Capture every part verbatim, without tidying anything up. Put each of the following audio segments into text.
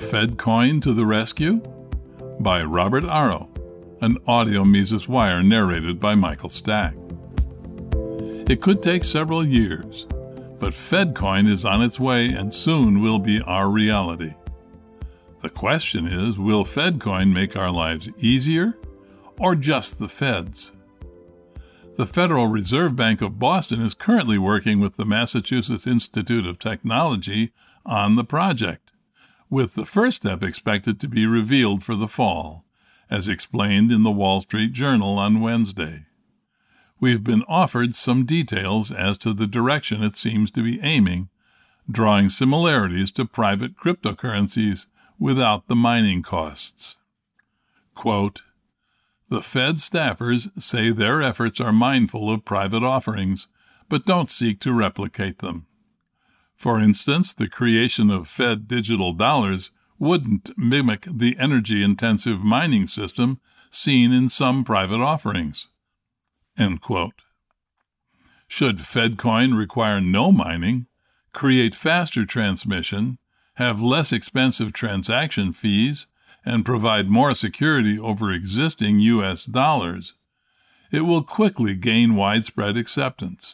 FedCoin to the Rescue? By Robert Arrow, an audio Mises Wire narrated by Michael Stack. It could take several years, but FedCoin is on its way and soon will be our reality. The question is, will FedCoin make our lives easier or just the Feds? The Federal Reserve Bank of Boston is currently working with the Massachusetts Institute of Technology on the project, with the first step expected to be revealed for the fall, as explained in the Wall Street Journal on Wednesday. We've been offered some details as to the direction it seems to be aiming, drawing similarities to private cryptocurrencies without the mining costs. Quote, "The Fed staffers say their efforts are mindful of private offerings, but don't seek to replicate them. For instance, the creation of Fed digital dollars wouldn't mimic the energy-intensive mining system seen in some private offerings." End quote. Should FedCoin require no mining, create faster transmission, have less expensive transaction fees, and provide more security over existing U S dollars, it will quickly gain widespread acceptance.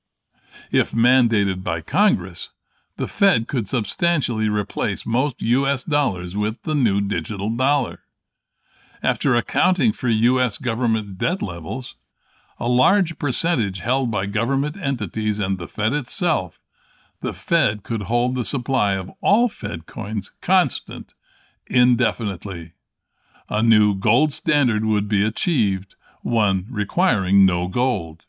If mandated by Congress, the Fed could substantially replace most U S dollars with the new digital dollar. After accounting for U S government debt levels, a large percentage held by government entities and the Fed itself, the Fed could hold the supply of all Fed coins constant indefinitely. A new gold standard would be achieved, one requiring no gold.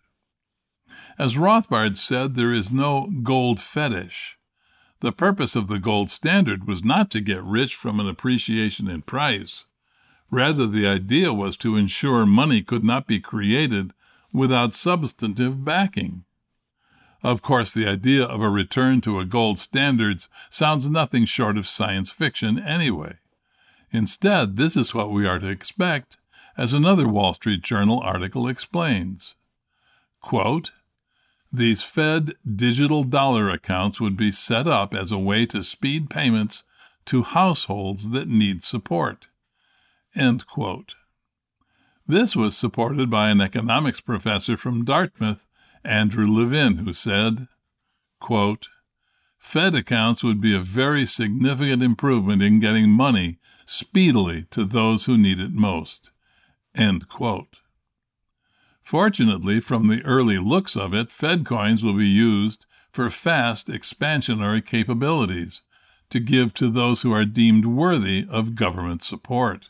As Rothbard said, there is no gold fetish. The purpose of the gold standard was not to get rich from an appreciation in price. Rather, the idea was to ensure money could not be created without substantive backing. Of course, the idea of a return to a gold standard sounds nothing short of science fiction anyway. Instead, this is what we are to expect, as another Wall Street Journal article explains. Quote, "These Fed digital dollar accounts would be set up as a way to speed payments to households that need support." End quote. This was supported by an economics professor from Dartmouth, Andrew Levin, who said, quote, "Fed accounts would be a very significant improvement in getting money speedily to those who need it most." End quote. Fortunately, from the early looks of it, Fed coins will be used for fast expansionary capabilities to give to those who are deemed worthy of government support.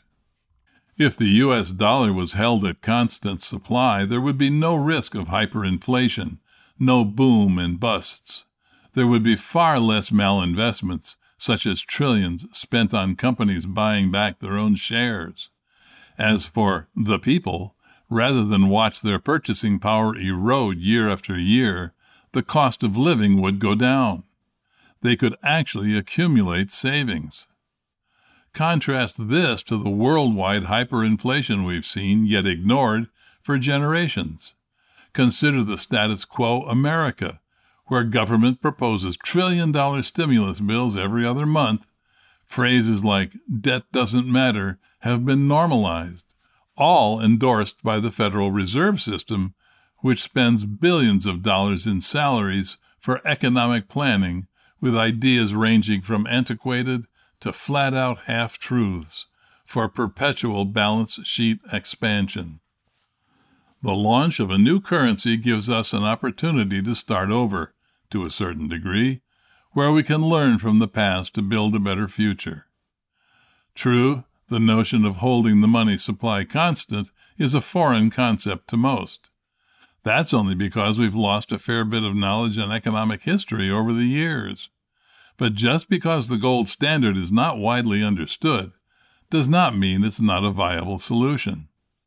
If the U S dollar was held at constant supply, there would be no risk of hyperinflation, no boom and busts. There would be far less malinvestments, such as trillions spent on companies buying back their own shares. As for the people, rather than watch their purchasing power erode year after year, the cost of living would go down. They could actually accumulate savings. Contrast this to the worldwide hyperinflation we've seen, yet ignored, for generations. Consider the status quo America, where government proposes trillion-dollar stimulus bills every other month. Phrases like "debt doesn't matter" have been normalized, all endorsed by the Federal Reserve System, which spends billions of dollars in salaries for economic planning, with ideas ranging from antiquated to flat-out half-truths for perpetual balance sheet expansion. The launch of a new currency gives us an opportunity to start over, to a certain degree, where we can learn from the past to build a better future. True, the notion of holding the money supply constant is a foreign concept to most. That's only because we've lost a fair bit of knowledge and economic history over the years. But just because the gold standard is not widely understood does not mean it's not a viable solution.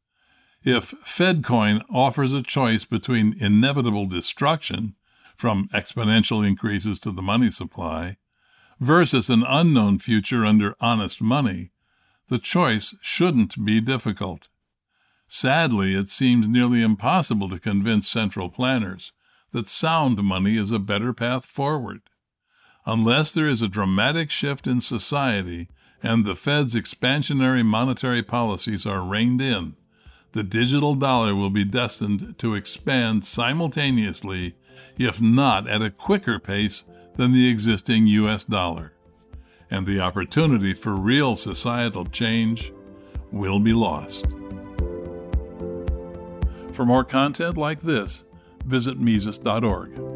If FedCoin offers a choice between inevitable destruction from exponential increases to the money supply versus an unknown future under honest money, the choice shouldn't be difficult. Sadly, it seems nearly impossible to convince central planners that sound money is a better path forward. Unless there is a dramatic shift in society and the Fed's expansionary monetary policies are reined in, the digital dollar will be destined to expand simultaneously, if not at a quicker pace than the existing U S dollar, and the opportunity for real societal change will be lost. For more content like this, visit Mises dot org.